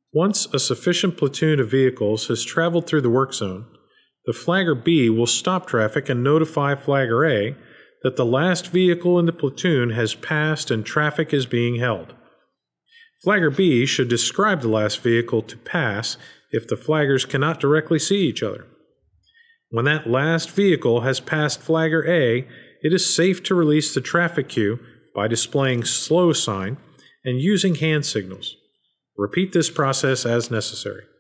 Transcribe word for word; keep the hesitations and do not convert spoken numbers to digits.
Once a sufficient platoon of vehicles has traveled through the work zone, the Flagger B will stop traffic and notify Flagger A that the last vehicle in the platoon has passed and traffic is being held. Flagger B should describe the last vehicle to pass if the flaggers cannot directly see each other. When that last vehicle has passed Flagger A, it is safe to release the traffic queue by displaying slow sign and using hand signals. Repeat this process as necessary.